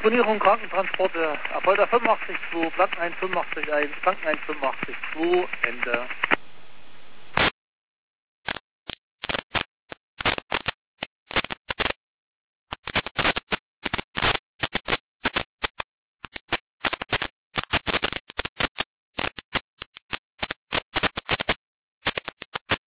Stornierung Krankentransporte, Erfolg 85.2, Blanken 185.1, Blanken 185.2, Ende.